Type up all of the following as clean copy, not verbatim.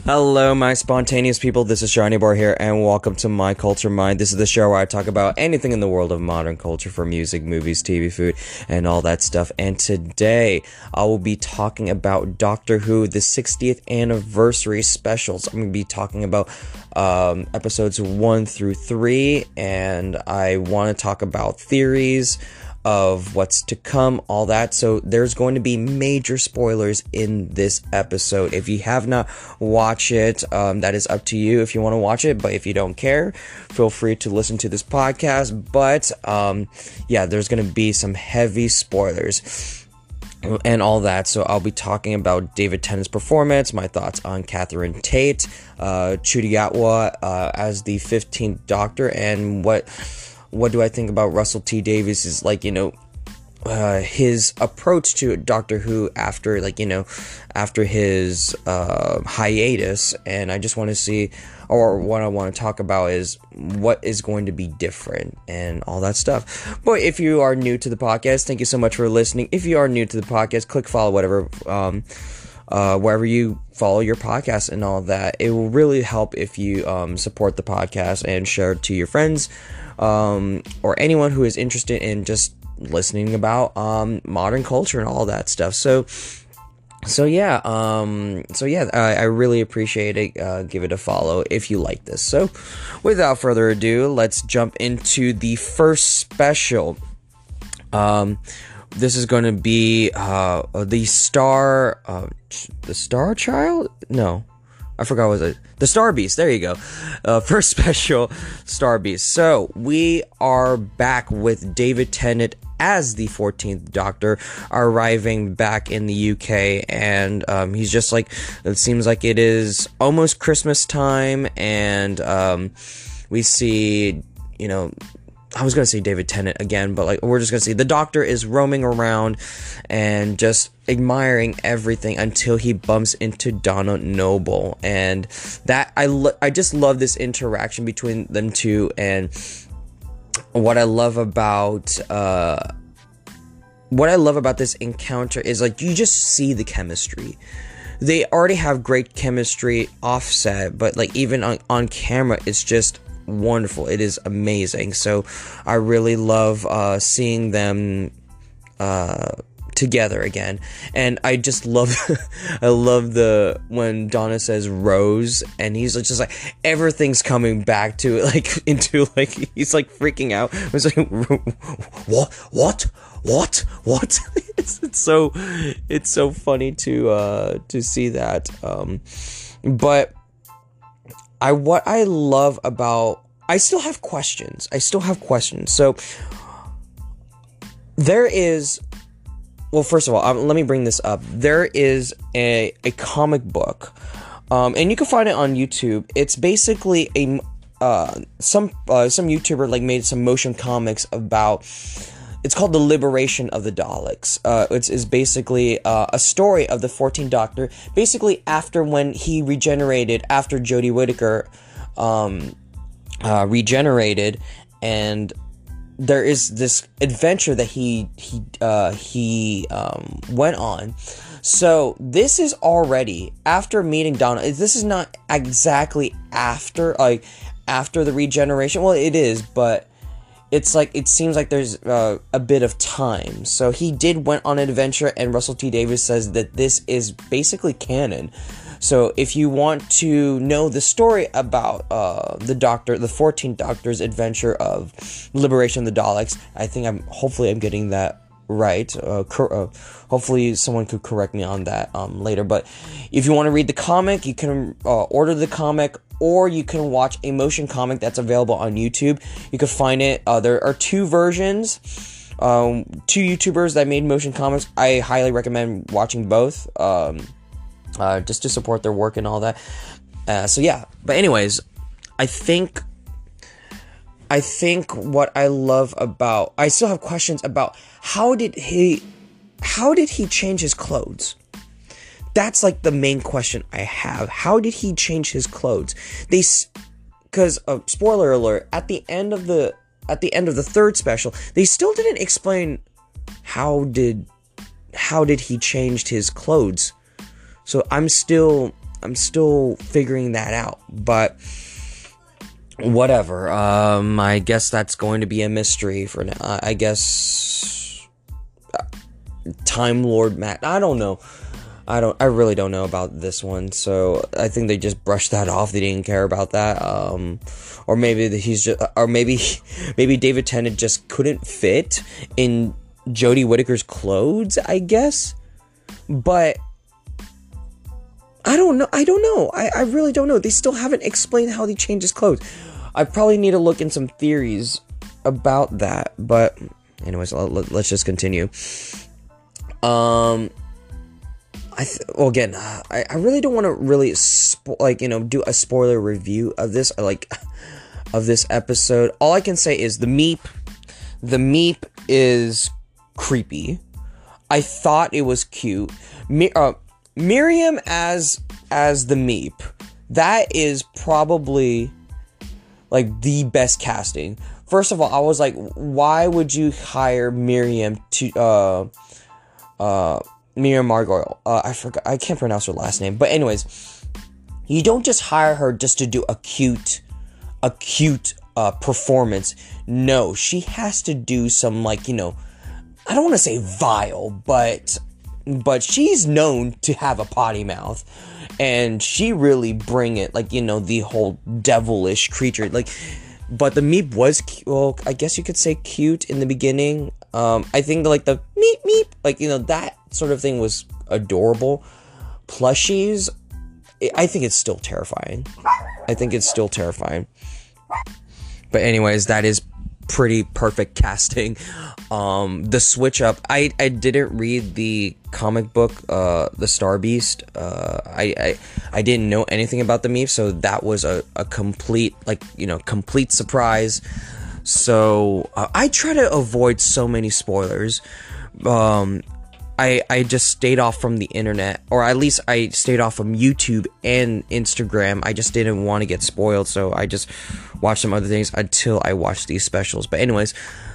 Hello, my spontaneous people. This is Shiny Bar here, and welcome to My Culture Mind. This is the show where I talk about anything in the world of modern culture, for music, movies, TV, food, and all that stuff. And today, I will be talking about Doctor Who, the 60th anniversary specials. I'm going to be talking about episodes 1 through 3, and I want to talk about theories of what's to come, all that. So there's going to be major spoilers in this episode. If you have not watched it, that is up to you if you want to watch it, but if you don't care, feel free to listen to this podcast. But yeah, there's going to be some heavy spoilers and all that. So I'll be talking about David Tennant's performance, my thoughts on Catherine Tate, Ncuti Gatwa as the 15th Doctor, and what do I think about Russell T Davies' his approach to Doctor Who after his hiatus. And I just want to see, or what I want to talk about is what is going to be different and all that stuff. But if you are new to the podcast, thank you so much for listening. If you are new to the podcast, click follow wherever you follow your podcast and all that. It will really help if you support the podcast and share it to your friends, or anyone who is interested in just listening about modern culture and all that stuff. So yeah, I really appreciate it. Give it a follow if you like this. So without further ado, let's jump into the first special. This is going to be the Star Child? No, I forgot what was it. The Star Beast. There you go. First special, Star Beast. So we are back with David Tennant as the 14th Doctor, arriving back in the UK, and he's just like, it seems like it is almost Christmas time, and we see, I was going to say David Tennant again, but we're just going to see the Doctor is roaming around and just admiring everything until he bumps into Donna Noble. And that I just love this interaction between them two. And what I love about this encounter is you just see the chemistry. They already have great chemistry offset, but even on camera, it's just wonderful. It is amazing. So I really love seeing them together again. And I just love I love when Donna says Rose, and he's just like, everything's coming back to it, he's freaking out. It's what it's so funny to see that. But what I love about, I still have questions. So there is, well, first of all, let me bring this up. There is a comic book, and you can find it on YouTube. It's basically some YouTuber made some motion comics about. It's called The Liberation of the Daleks. It's basically a story of the 14th Doctor, basically after when he regenerated, after Jodie Whittaker regenerated, and there is this adventure that he went on. So this is already after meeting Donna. This is not exactly after the regeneration. Well, it is, but it's it seems like there's a bit of time. So he went on an adventure, and Russell T Davies says that this is basically canon. So if you want to know the story about the 14th Doctor's adventure of Liberation of the Daleks, hopefully I'm getting that right. Hopefully someone could correct me on that later. But if you want to read the comic, you can order the comic, or you can watch a motion comic that's available on YouTube. You can find it. There are two versions. Two YouTubers that made motion comics. I highly recommend watching both. Just to support their work and all that. So yeah. But anyways, I think what I love about, I still have questions about how did he change his clothes? That's the main question I have. How did he change his clothes? Because spoiler alert, at the end of the third special, they still didn't explain how did he change his clothes. So I'm still I'm still figuring that out, but whatever. I guess that's going to be a mystery for now. I guess Time Lord Matt. I don't know. I really don't know about this one. So I think they just brushed that off. They didn't care about that. Or maybe maybe David Tennant just couldn't fit in Jodie Whittaker's clothes, I guess. But I don't know. I really don't know. They still haven't explained how they changed his clothes. I probably need to look in some theories about that. But anyways, let's just continue. Again, I really don't want to really do a spoiler review of this, of this episode. All I can say is the Meep is creepy. I thought it was cute. Miriam as the Meep, that is probably like the best casting. First of all, I was like, why would you hire Miriam to Miriam Margolyes? I can't pronounce her last name, but anyways, you don't just hire her just to do a cute performance. No, she has to do some, I don't want to say vile, but she's known to have a potty mouth, and she really bring it, the whole devilish creature, but the Meep was, I guess you could say cute in the beginning. I think, the meep, that sort of thing was adorable. Plushies, I think it's still terrifying. But anyways, that is pretty perfect casting. The switch up, I didn't read the comic book, the Star Beast. I didn't know anything about the Meep, so that was a complete, complete surprise. So I try to avoid so many spoilers. I just stayed off from the internet, or at least I stayed off from YouTube and Instagram. I just didn't want to get spoiled, so I just watched some other things until I watched these specials. But anyways,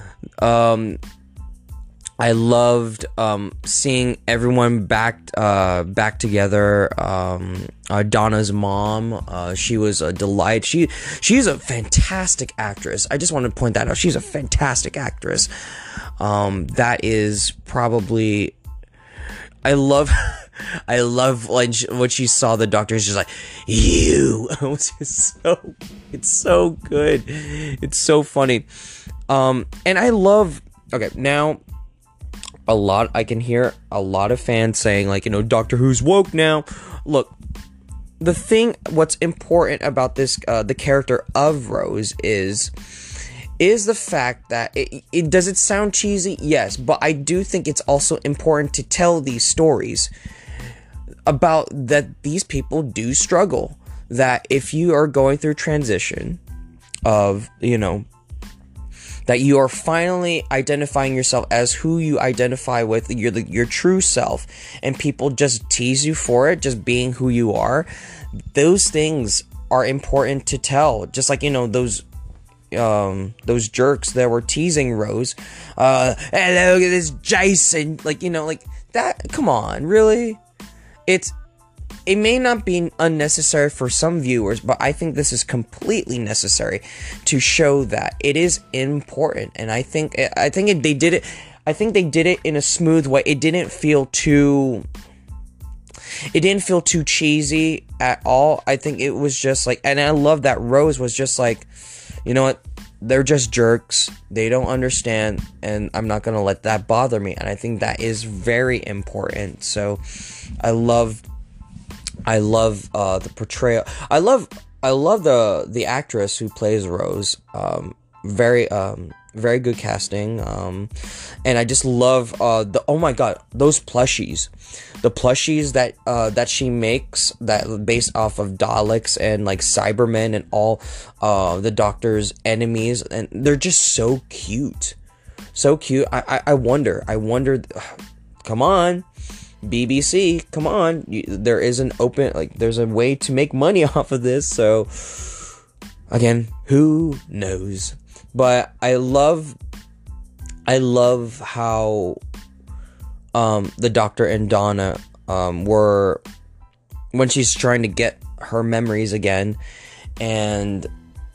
I loved seeing everyone back together. Donna's mom, she was a delight. She's a fantastic actress. I just want to point that out. She's a fantastic actress. That is probably, I love when she saw the doctor. She's just like, you. It's so good. It's so funny. And I love. Okay, now I can hear a lot of fans saying Doctor Who's woke now. Look, what's important about this, the character of Rose is the fact that it does it sound cheesy? Yes, but I do think it's also important to tell these stories about that these people do struggle. That if you are going through transition of, that you are finally identifying yourself as who you identify with, your true self, and people just tease you for it, just being who you are. Those things are important to tell. Just those jerks that were teasing Rose. Hello, look at this Jason. That. Come on, really? It may not be unnecessary for some viewers, but I think this is completely necessary to show that it is important. And I think they did it. I think they did it in a smooth way. It didn't feel too cheesy at all. I think it was just and I love that Rose was just you know what? They're just jerks. They don't understand, and I'm not gonna let that bother me. And I think that is very important. So, I love the portrayal. I love the actress who plays Rose. Very good casting. And I just love oh my god, those plushies. The plushies that she makes, that based off of Daleks and Cybermen and all the Doctor's enemies, and they're just so cute. I wonder. Come on, BBC, come on. There is there's a way to make money off of this. So again, who knows? But I love how the Doctor and Donna were when she's trying to get her memories again. And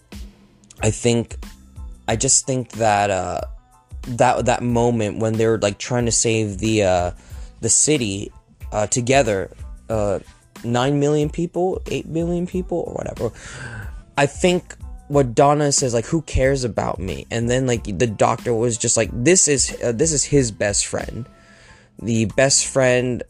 I just think that that moment when they're like trying to save the city together, 9 million people, 8 million people, or whatever. I think what Donna says, like, who cares about me? And then like the doctor was just like, this is his best friend, the best friend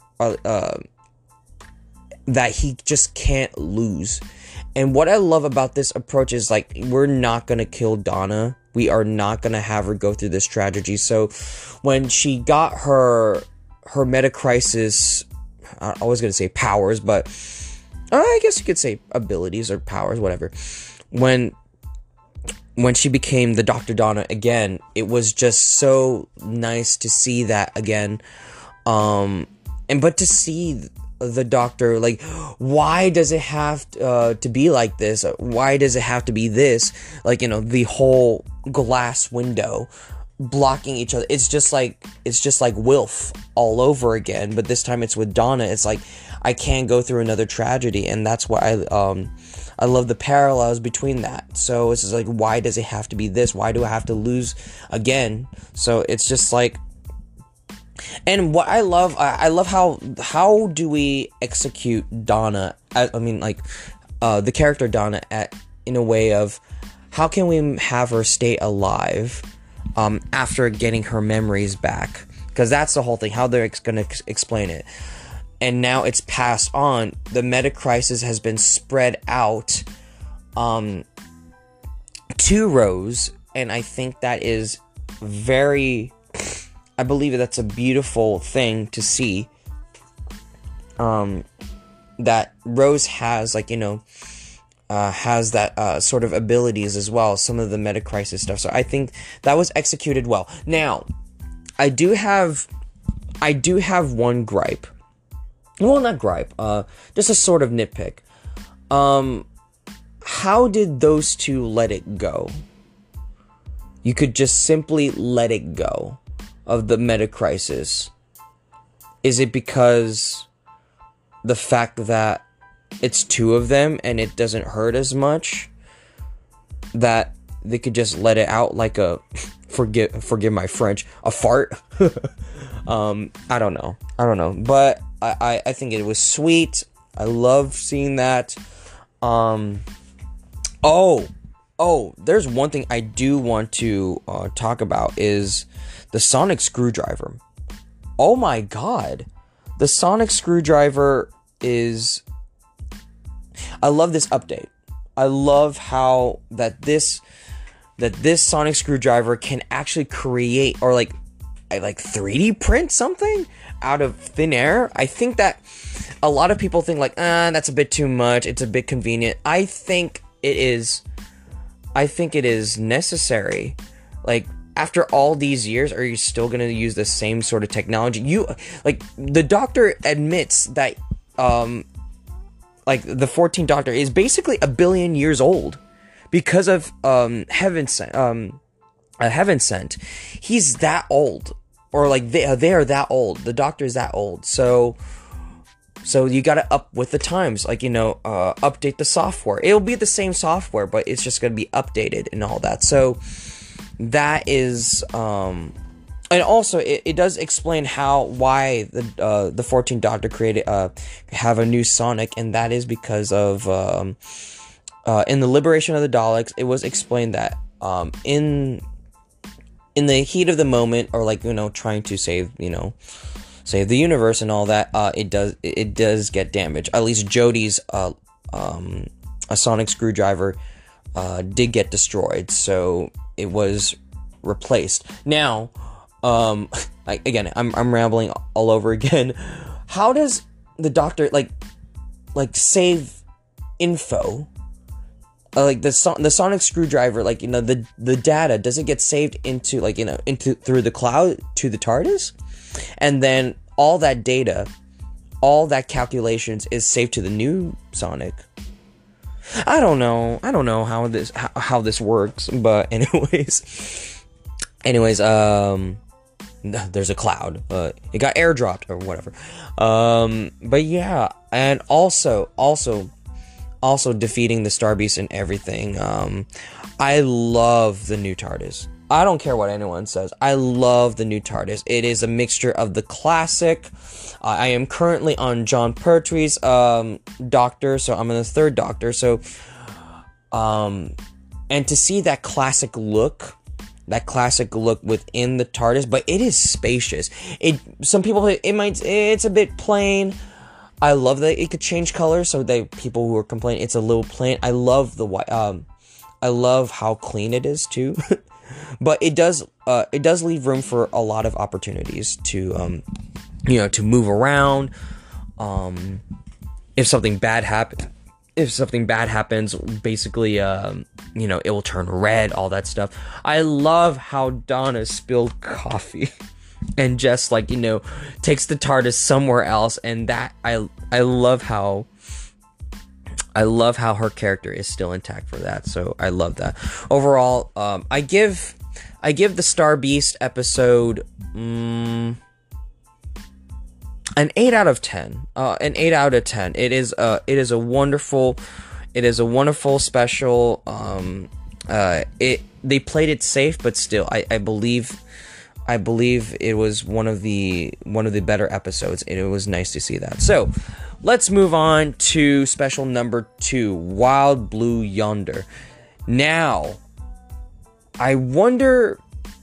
that he just can't lose. And what I love about this approach is, like, we're not gonna kill Donna. We are not gonna have her go through this tragedy. So when she got her metacrisis, I was gonna say powers, but I guess you could say abilities or powers, whatever. When she became the Dr. Donna again, it was just so nice to see that again. But to see the doctor, like, why does it have to be like this? Why does it have to be this? Like, the whole glass window blocking each other. It's just like Wilf all over again, but this time it's with Donna. It's like, I can't go through another tragedy, and that's why I love the parallels between that. So it's just like, why does it have to be this? Why do I have to lose again? So it's just like, and what I love how do we execute Donna? I mean, like, the character Donna in a way of, how can we have her stay alive after getting her memories back? Because that's the whole thing, how they're going to explain it. And now it's passed on. The metacrisis has been spread out to Rose, and I think that is I believe that's a beautiful thing to see. That Rose has, like, has that sort of abilities as well, some of the metacrisis stuff. So I think that was executed well. Now, I do have one gripe. Well, not gripe, just a sort of nitpick. How did those two let it go? You could just simply let it go of the metacrisis. Is it because the fact that it's two of them and it doesn't hurt as much, that they could just let it out like a forgive my French, a fart? I don't know, but I think it was sweet. I love seeing that. There's one thing I do want to talk about, is the sonic screwdriver. Oh my god. The sonic screwdriver is... I love this update. I love how that this sonic screwdriver can actually create, or like 3D print something out of thin air. I think that a lot of people think like, that's a bit too much. It's a bit convenient. I think it is necessary. Like, after all these years, are you still going to use the same sort of technology? The doctor admits that, like, the 14th Doctor is basically 1 billion years old because of Heaven Sent. He's that old, or like they are that old. The Doctor is that old. So you got to up with the times, like, update the software. It'll be the same software, but it's just going to be updated and all that. So that is, and also it does explain why the 14th Doctor created have a new Sonic, and that is because of in the Liberation of the Daleks, it was explained that in the heat of the moment, or like, trying to save the universe and all that, it does get damaged. At least Jodie's a sonic screwdriver did get destroyed, so it was replaced. Now, I'm rambling all over again. How does the Doctor like save info? Like the sonic screwdriver, like, the data doesn't get saved into through the cloud to the TARDIS, and then all that data, all that calculations is saved to the new Sonic. I don't know how this works, but anyways, there's a cloud. It got airdropped or whatever. But yeah, and also defeating the Star Beast and everything. I love the new TARDIS. I don't care what anyone says. I love the new TARDIS. It is a mixture of the classic. I am currently on John Pertwee's Doctor, so I'm in the third Doctor. So, and to see that classic look within the TARDIS, but it is spacious. Some people it's a bit plain. I love that it could change colors, so people who are complaining it's a little plain. I love the white. I love how clean it is too. But it does leave room for a lot of opportunities to to move around. If something bad happens, basically it will turn red, all that stuff. I love how Donna spilled coffee and just takes the TARDIS somewhere else, and that I love how her character is still intact for that. So I love that. Overall, I give the Star Beast episode an 8 out of 10. An 8 out of 10. It is a wonderful special. They played it safe, but still, I believe it was one of the better episodes, and it was nice to see that. So let's move on to special number 2, Wild Blue Yonder. Now, I wonder,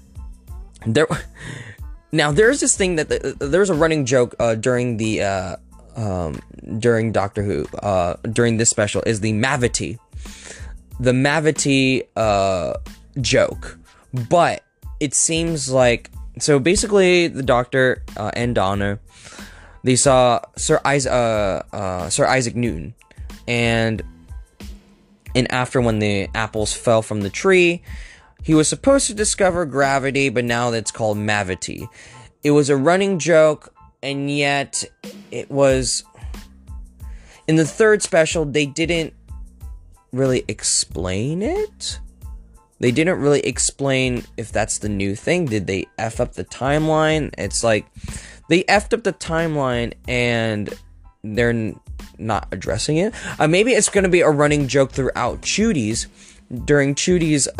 there's this thing that there's a running joke during Doctor Who during this special is the Mavity joke, but it seems like, so basically the Doctor and Donna, they saw Sir Isaac Newton, and after when the apples fell from the tree, he was supposed to discover gravity, but now that's called Mavity. It was a running joke, and yet it was in the third special. They didn't really explain it. They didn't really explain if that's the new thing. Did they F up the timeline? It's like they F'd up the timeline and they're not addressing it. Maybe it's going to be a running joke throughout during Chudi's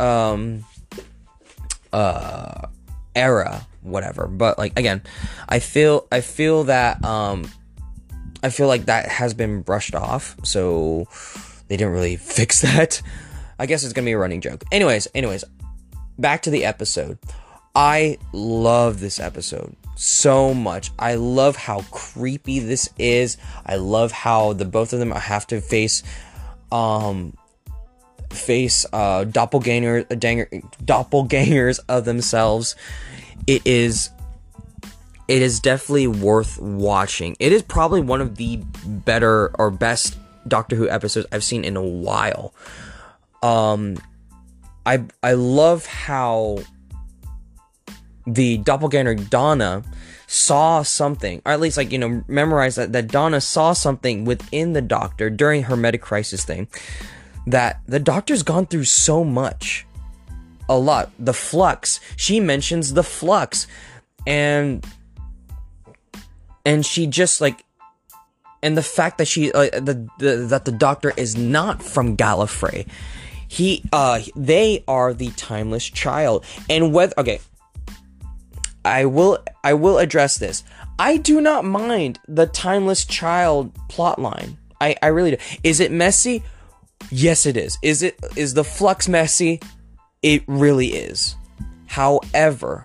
era, whatever. But again, I feel that that has been brushed off, so they didn't really fix that. I guess it's gonna be a running joke. Anyways, back to the episode. I love this episode so much. I love how creepy this is. I love how the both of them have to face doppelgangers of themselves. It is definitely worth watching. It is probably one of the better or best Doctor Who episodes I've seen in a while. I love how the doppelganger Donna saw something, or at least memorized that Donna saw something within the Doctor during her meta-crisis thing, that the Doctor's gone through so much. A lot. The flux. She mentions the flux. And she just and the fact that that the Doctor is not from Gallifrey. They are the timeless child. And I will address this. I do not mind the timeless child plotline. I really do. Is it messy? Yes, it is. Is the flux messy? It really is. However,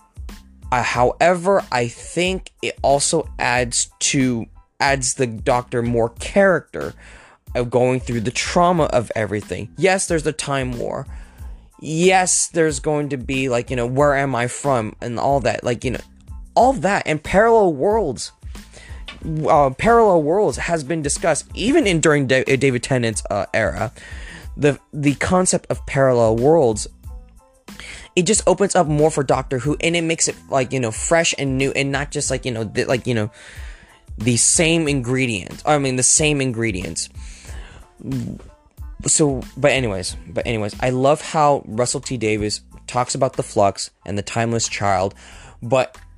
I think it also adds the Doctor more character of going through the trauma of everything. Yes, there's the time war. Yes, there's going to be where am I from and all that, all that, and parallel worlds. Parallel worlds has been discussed even during David Tennant's era. The concept of parallel worlds, it just opens up more for Doctor Who, and it makes it fresh and new, and not just the same ingredients. The same ingredients. So, but anyways, I love how Russell T Davies talks about the flux and the timeless child, but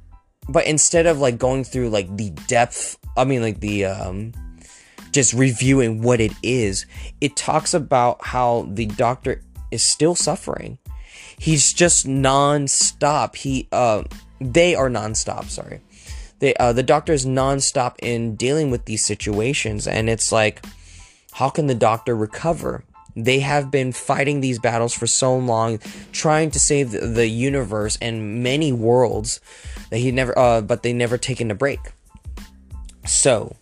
but instead of like going through like the depth, I mean like the just reviewing what it is, it talks about how the Doctor is still suffering. He's just non-stop. They are non-stop, sorry. The Doctor is non-stop in dealing with these situations, and it's like, how can the Doctor recover? They have been fighting these battles for so long, trying to save the universe and many worlds that but they never taken a break. So,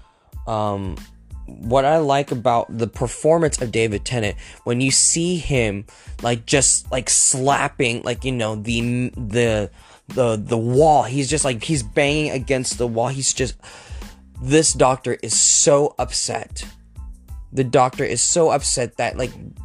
what I like about the performance of David Tennant, when you see him like just like slapping, like, you know, the wall, he's just like, he's banging against the wall. This Doctor is so upset. The Doctor is so upset that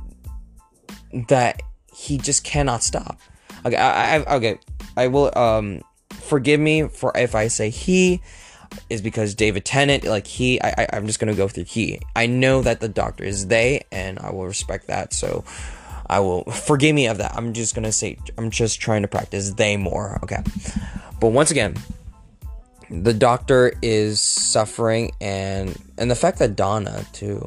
he just cannot stop. Okay, I will, forgive me for if I say he, is because David Tennant, like I'm just gonna go through he. I know that the Doctor is they, and I will respect that, so I will, forgive me of that. I'm just gonna say, I'm just trying to practice they more, okay? But once again, the Doctor is suffering, and the fact that Donna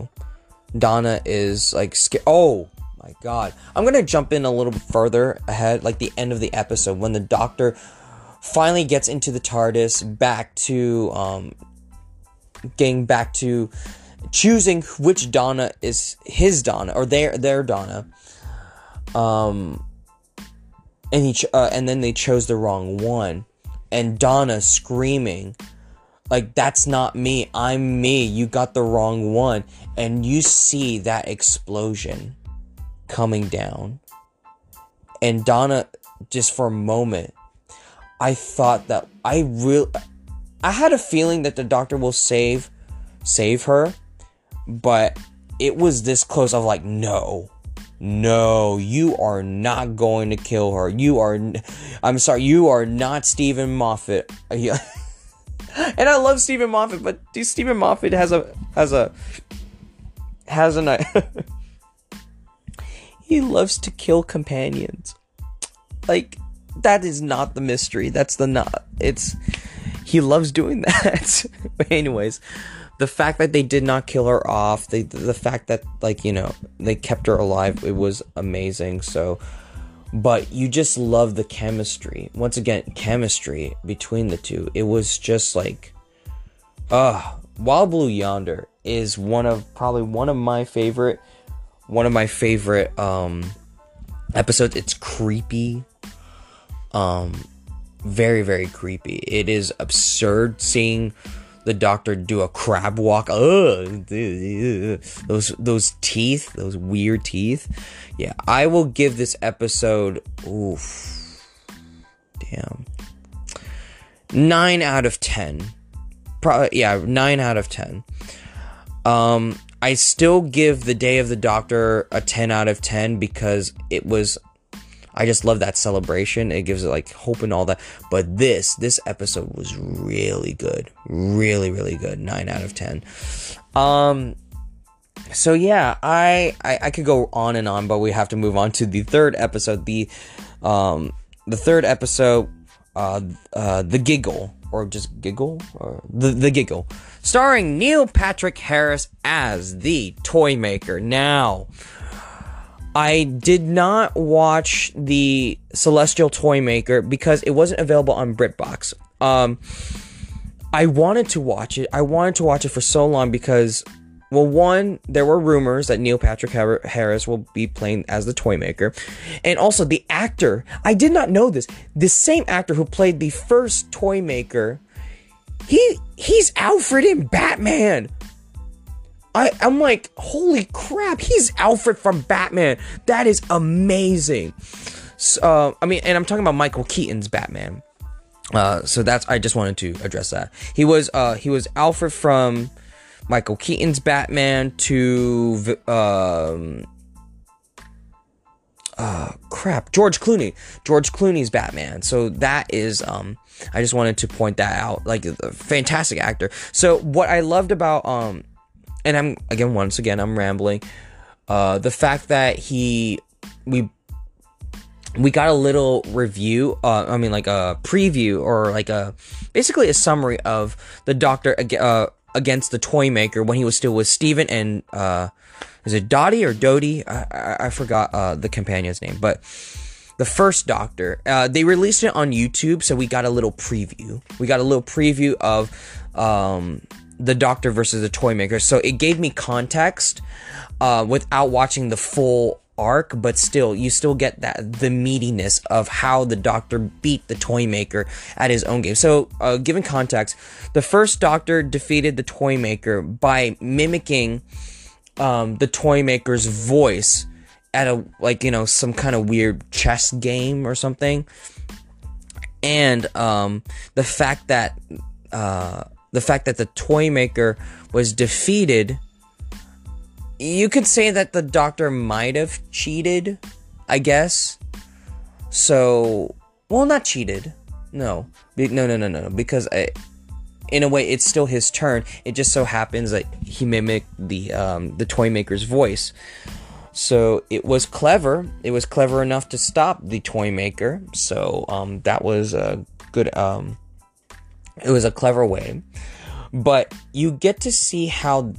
is like scared. Oh my god. I'm gonna jump in a little bit further ahead, like the end of the episode, when the Doctor finally gets into the TARDIS, getting back to choosing which Donna is his Donna, or their Donna. And then they chose the wrong one, and Donna screaming, like, that's not me, I'm me, you got the wrong one. And you see that explosion coming down, and Donna, just for a moment, I thought that I had a feeling that the Doctor will save her, but it was this close of like, no, you are not going to kill her. I'm sorry, you are not Stephen Moffat. And I love Stephen Moffat, but Stephen Moffat has he loves to kill companions. Like, that is not the mystery. He loves doing that. But anyways, the fact that they did not kill her off, the fact that, like, you know, they kept her alive, it was amazing. So, but you just love the chemistry. Once again, chemistry between the two. It was just like, Wild Blue Yonder is one of my favorite episodes. It's creepy. Very, very creepy. It is absurd seeing the Doctor do a crab walk. Those teeth, those weird teeth. Yeah, I will give this episode, 9 out of 10. 9 out of 10. I still give The Day of the Doctor a 10 out of 10 because I just love that celebration. It gives it like hope and all that. But this episode was really good. Really, really good. 9 out of 10. So yeah, I could go on and on, but we have to move on to the third episode. The third episode, The Giggle, or just Giggle, or the Giggle, starring Neil Patrick Harris as the Toymaker. Now, I did not watch the Celestial Toymaker because it wasn't available on BritBox. I wanted to watch it. I wanted to watch it for so long because, well, one, there were rumors that Neil Patrick Harris will be playing as the Toymaker. And also the actor, I did not know this. The same actor who played the first Toymaker, he's Alfred in Batman. I'm like, holy crap, he's Alfred from Batman. That is amazing. So, I mean, and I'm talking about Michael Keaton's Batman. So I just wanted to address that. He was Alfred from Michael Keaton's Batman to George Clooney's Batman. So that is I just wanted to point that out. Like, a fantastic actor. So what I loved about and I'm rambling. The fact that we got a little review, like a preview, or like basically a summary of the Doctor against the Toymaker when he was still with Steven and, is it Dottie or Dodie? I forgot, the companion's name, but the first Doctor, they released it on YouTube, so we got a little preview. We got a little preview of, the Doctor versus the Toymaker, so it gave me context, without watching the full arc, but still, you still get the meatiness of how the Doctor beat the Toymaker at his own game. So, given context, the first Doctor defeated the Toymaker by mimicking the Toymaker's voice at some kind of weird chess game or something. And the fact that the Toymaker was defeated, you could say that the Doctor might have cheated, I guess. So, well, not cheated. No, because in a way, it's still his turn. It just so happens that he mimicked the Toymaker's voice. So it was clever. It was clever enough to stop the Toymaker. So that was a good. It was a clever way. But you get to see how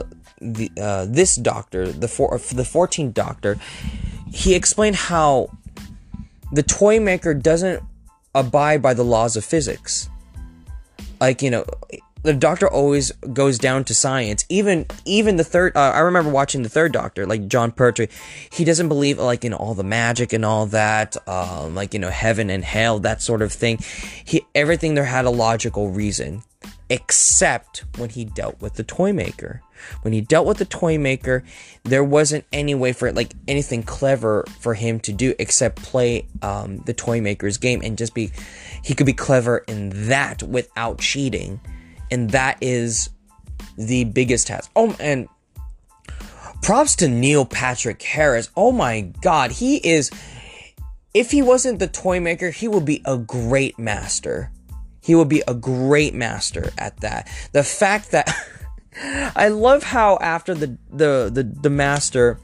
this Doctor, the 14th Doctor, he explained how the Toymaker doesn't abide by the laws of physics. Like, the Doctor always goes down to science. Even the third, I remember watching the third Doctor, like John Pertwee. He doesn't believe all the magic and all that, heaven and hell, that sort of thing. Everything there had a logical reason, except when he dealt with the Toymaker. When he dealt with the Toymaker, there wasn't any way for anything clever for him to do except play the Toymaker's game and just be. He could be clever in that without cheating. And that is the biggest task. Oh, and props to Neil Patrick Harris. Oh my God, he is. If he wasn't the Toymaker, he would be a great master. He would be a great master at that. The fact that I love how after the master,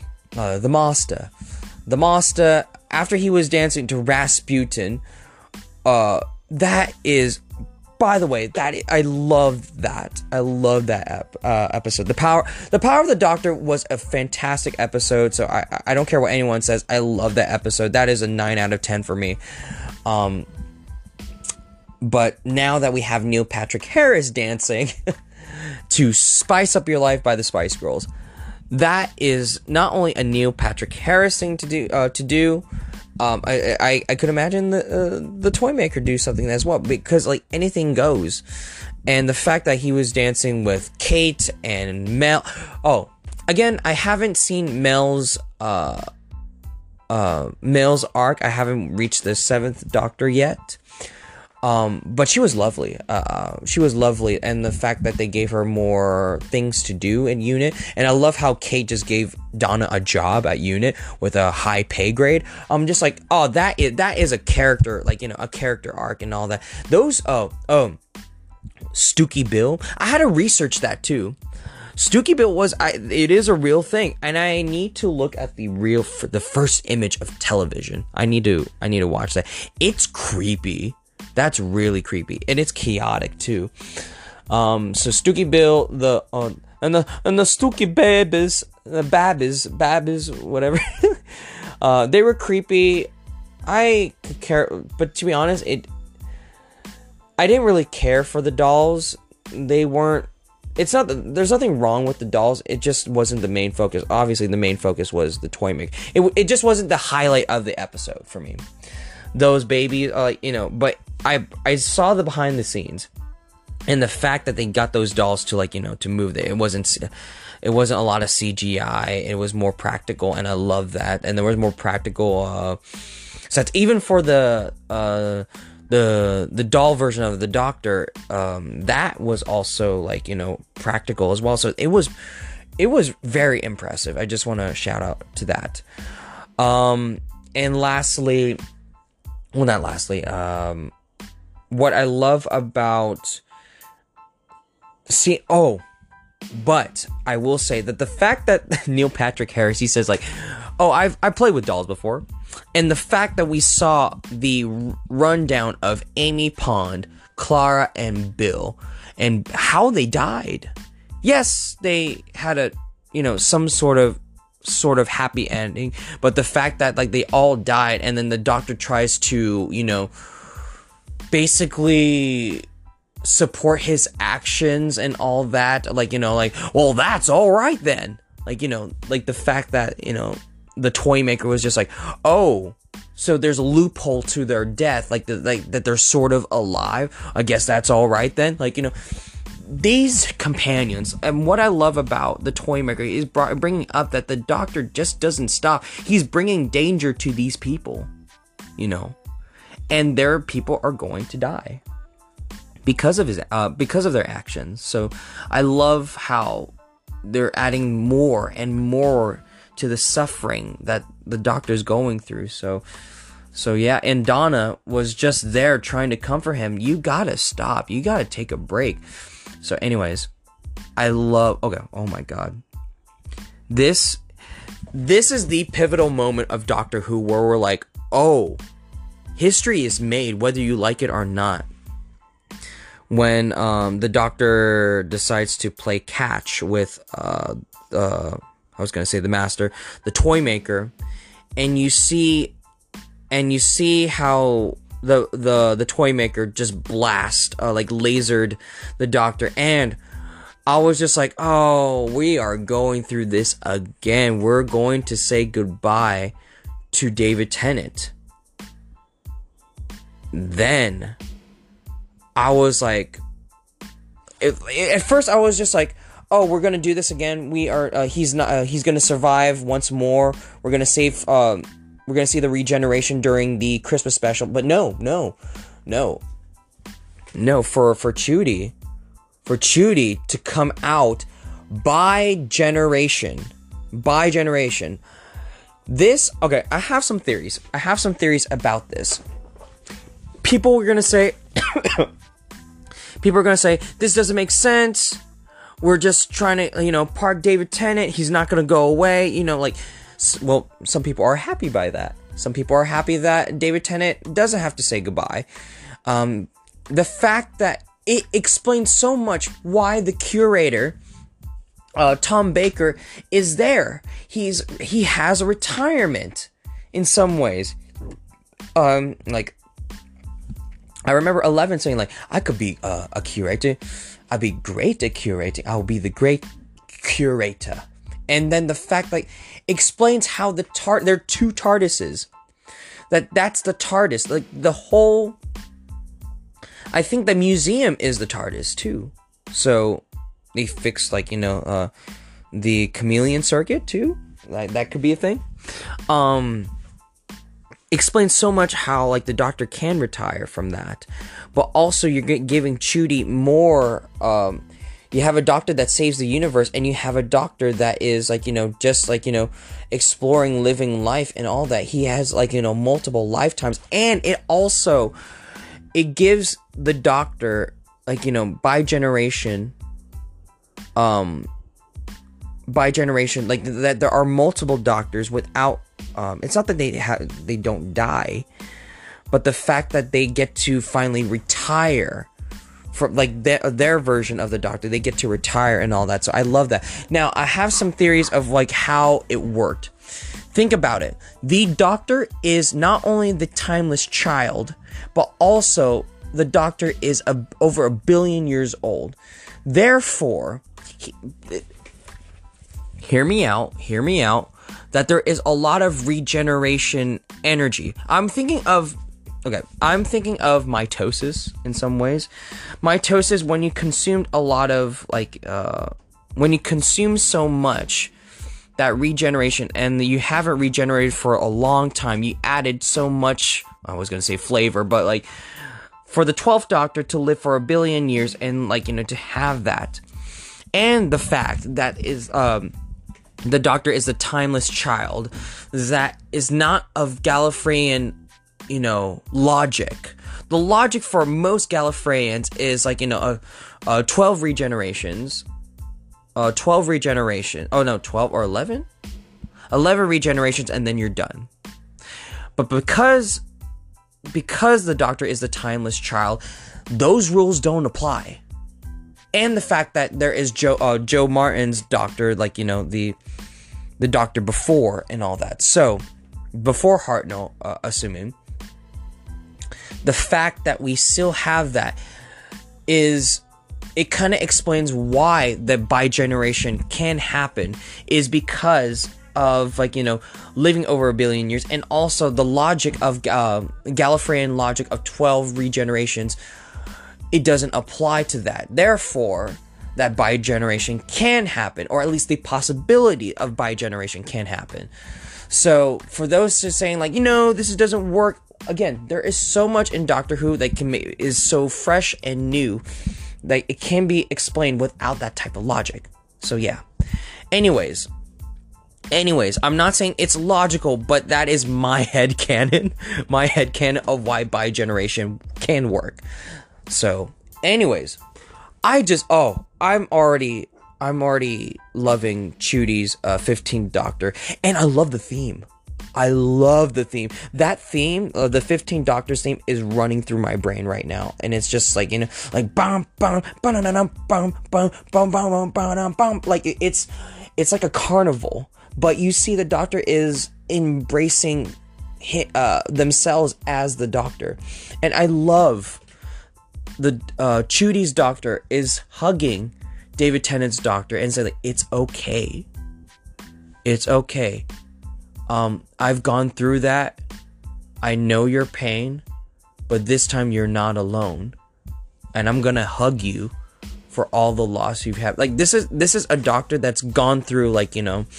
the master, after he was dancing to Rasputin, that is. By the way, I love that. I love that episode. The Power of the Doctor was a fantastic episode. So I don't care what anyone says. I love that episode. That is a 9 out of 10 for me. But now that we have Neil Patrick Harris dancing to "Spice Up Your Life" by the Spice Girls, that is not only a Neil Patrick Harris thing to do. I could imagine the Toymaker do something as well, because anything goes. And the fact that he was dancing with Kate and Mel. Oh, again, I haven't seen Mel's arc. I haven't reached the 7th Doctor yet. But she was lovely. She was lovely, and the fact that they gave her more things to do in UNIT, and I love how Kate just gave Donna a job at UNIT with a high pay grade. I'm just like, oh, that is a character, a character arc and all that. Those, Stooky Bill. I had to research that too. Stooky Bill it is a real thing, and I need to look at the first image of television. I need to watch that. It's creepy. That's really creepy, and it's chaotic too. So Stooky Bill, and the Stooky Babbies, whatever. They were creepy. I could care, but to be honest, I didn't really care for the dolls. They weren't. It's not. There's nothing wrong with the dolls. It just wasn't the main focus. Obviously, the main focus was the Toymaker. It just wasn't the highlight of the episode for me. Those babies, but I saw the behind the scenes, and the fact that they got those dolls to to move. It wasn't a lot of CGI. It was more practical, and I love that. And there was more practical sets, even for the doll version of the Doctor. That was also practical as well. So it was very impressive. I just want to shout out to that. And lastly. Well, not lastly, what I love about but I will say that the fact that Neil Patrick Harris, he says I played with dolls before. And the fact that we saw the rundown of Amy Pond, Clara, and Bill, and how they died. Yes, they had a, some sort of happy ending, but the fact that, like, they all died, and then the Doctor tries to, basically support his actions and all that, like, well, that's all right then. Like, like the fact that, the toy maker was just like, oh, so there's a loophole to their death, that they're sort of alive. I guess that's all right then. Like, these companions, and what I love about the toy maker is bringing up that the Doctor just doesn't stop. He's bringing danger to these people, and their people are going to die because of their actions. So I love how they're adding more and more to the suffering that the Doctor's going through. So yeah, and Donna was just there trying to comfort him. You gotta stop. You gotta take a break. So anyways, okay, oh my god. This is the pivotal moment of Doctor Who where we're like, oh, history is made whether you like it or not. When the Doctor decides to play catch with the Master, the toy maker, and you see how the toy maker just lasered the Doctor, and I was just like, oh, we are going through this again. We're going to say goodbye to David Tennant. Then I was like, at first I was just like, oh, we're gonna do this again. He's gonna survive once more. We're gonna save. We're gonna see the regeneration during the Christmas special. But no. For Ncuti to come out by generation. This, okay, I have some theories about this. People are gonna say, this doesn't make sense. We're just trying to, park David Tennant. He's not going to go away. Well, some people are happy by that. Some people are happy that David Tennant doesn't have to say goodbye. The fact that it explains so much why the curator, Tom Baker, is there. He has a retirement in some ways. I remember Eleven saying, I could be a curator. I'd be great at curating. I'll be the great curator. And then the fact, explains how there are two TARDISes. That's the TARDIS. The whole... I think the museum is the TARDIS, too. So, they fixed, the chameleon circuit, too. That could be a thing. Explains so much how, the Doctor can retire from that. But also, you're giving Ncuti more... you have a Doctor that saves the universe, and you have a Doctor that is, exploring living life and all that. He has, multiple lifetimes. And it gives the Doctor, by generation, that there are multiple Doctors without... it's not that they don't die, but the fact that they get to finally retire from their version of the Doctor, they get to retire and all that. So I love that. Now I have some theories of how it worked. Think about it. The Doctor is not only the timeless child, but also the Doctor is over 1 billion years old. Therefore, hear me out, that there is a lot of regeneration energy. I'm thinking of mitosis in some ways. Mitosis, when you consumed a lot of, when you consume so much, that regeneration, and you haven't regenerated for a long time, you added so much, I was going to say flavor, but, for the 12th Doctor to live for 1 billion years, and, to have that. And the fact that is, the Doctor is a timeless child that is not of Gallifreyan, logic. The logic for most Gallifreyans is 12 regenerations. 12 regeneration. Oh no, 12 or 11? 11 regenerations and then you're done. But because the Doctor is the timeless child, those rules don't apply. And the fact that there is Joe Martin's Doctor, like, you know, the Doctor before and all that. So, before Hartnell, assuming, the fact that we still have that is, it kind of explains why the bi-generation can happen, is because of, like, you know, living over a billion years, and also the logic of Gallifreyan logic of 12 regenerations. It doesn't apply to that. Therefore, that bi-generation can happen, or at least the possibility of bi-generation can happen. So, for those who are saying, like, you know, this doesn't work, again, there is so much in Doctor Who that is so fresh and new that it can be explained without that type of logic. So, yeah. Anyways, I'm not saying it's logical, but that is my headcanon. My headcanon of why bi-generation can work. So, anyways, I'm already loving Chudi's 15th Doctor, and I love the theme. That theme, the 15th Doctor's theme, is running through my brain right now, and it's just like, you know, like bum bum bum bum bum bum bum bum bum bum, like it's like a carnival, but you see the Doctor is embracing themselves as the Doctor, and I love the Chudi's Doctor is hugging David Tennant's Doctor and saying, like, it's okay. I've gone through that. I know your pain, but this time you're not alone. And I'm gonna hug you for all the loss you've had. Like, this is a Doctor that's gone through, like, you know,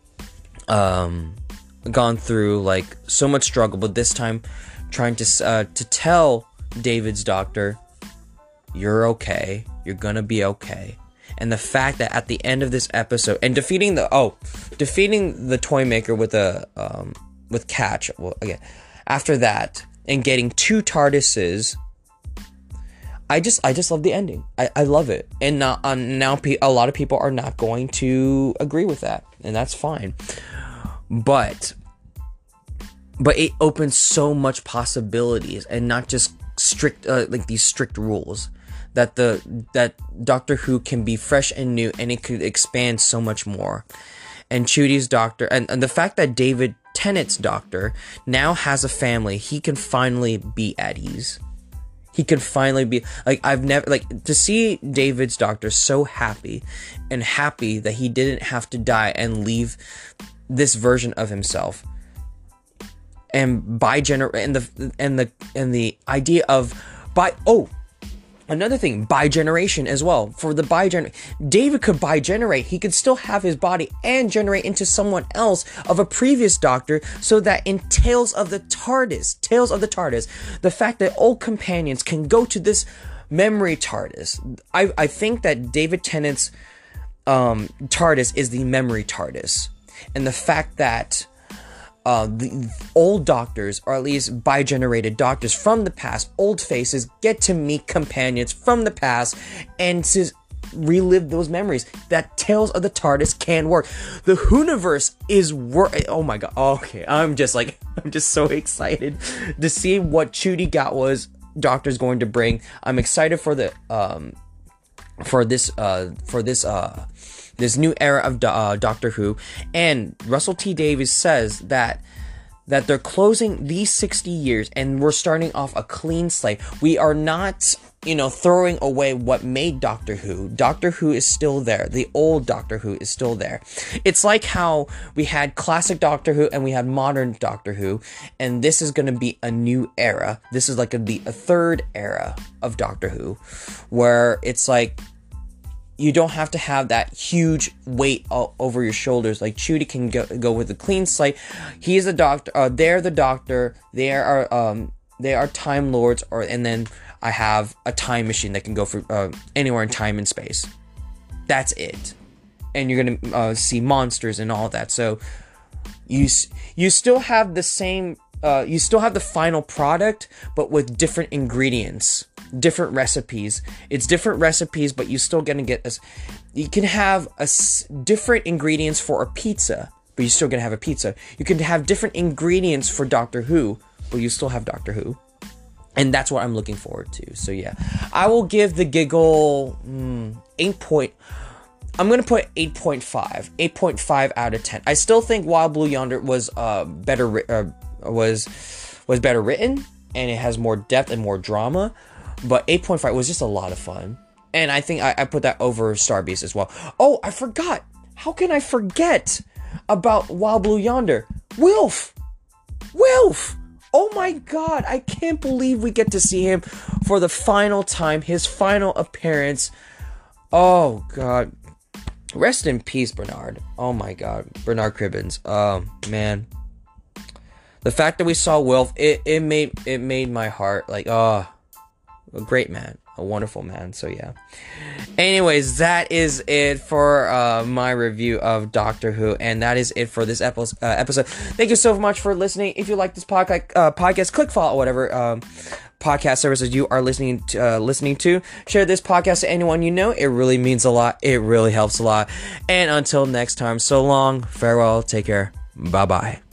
gone through, like, so much struggle, but this time trying to tell David's Doctor, you're okay. You're gonna be okay. And the fact that at the end of this episode, and defeating the Toymaker with Catch, well, again, after that, and getting 2 TARDISes, I just love the ending. I love it. And now a lot of people are not going to agree with that, and that's fine. But it opens so much possibilities, and not just strict like these strict rules. That Doctor Who can be fresh and new, and it could expand so much more. And Chudi's Doctor, and the fact that David Tennant's Doctor now has a family, he can finally be at ease. He can finally be, like, I've never, like, to see David's Doctor so happy, and happy that he didn't have to die and leave this version of himself. And the idea of another thing, bi-generation as well. For the David could bi-generate. He could still have his body and generate into someone else of a previous Doctor, so that in Tales of the TARDIS, the fact that old companions can go to this memory TARDIS. I think that David Tennant's TARDIS is the memory TARDIS. And the fact that the old Doctors, or at least bi-generated Doctors from the past, old faces, get to meet companions from the past and to relive those memories. That Tales of the TARDIS can work. The Whoniverse is oh my god. Okay, I'm just so excited to see what Ncuti Gatwa's Doctor's going to bring. I'm excited for this new era of Doctor Who. And Russell T Davies says that they're closing these 60 years and we're starting off a clean slate. We are not, throwing away what made Doctor Who. Doctor Who is still there. The old Doctor Who is still there. It's like how we had classic Doctor Who and we had modern Doctor Who, and this is going to be a new era. This is like a third era of Doctor Who, where it's like, you don't have to have that huge weight over your shoulders. Like, Ncuti can go with a clean slate. He is the Doctor. They're the Doctor. They are Time Lords. And then I have a time machine that can go for anywhere in time and space. That's it. And you're gonna see monsters and all that. So you still have the same. You still have the final product, but with different ingredients. Different recipes. It's different recipes, but you still gonna get you can have different ingredients for a pizza, but you're still gonna have a pizza. You can have different ingredients for Doctor Who, but you still have Doctor Who. And that's what I'm looking forward to. So yeah, I will give The Giggle I'm gonna put 8.5. 8.5 out of 10. I still think Wild Blue Yonder was better written, and it has more depth and more drama. But 8.5 was just a lot of fun. And I think I put that over Star Beast as well. Oh, I forgot. How can I forget about Wild Blue Yonder? Wilf! Oh my god, I can't believe we get to see him for the final time, his final appearance. Oh god. Rest in peace, Bernard. Oh my god. Bernard Cribbins. Oh man. The fact that we saw Wilf, it made my heart like, oh, a great man. A wonderful man. So yeah. Anyways, that is it for my review of Doctor Who, and that is it for this episode. Thank you so much for listening. If you like this podcast, click follow whatever podcast services you are listening to. Share this podcast to anyone you know. It really means a lot. It really helps a lot. And until next time, so long, farewell, take care, bye bye.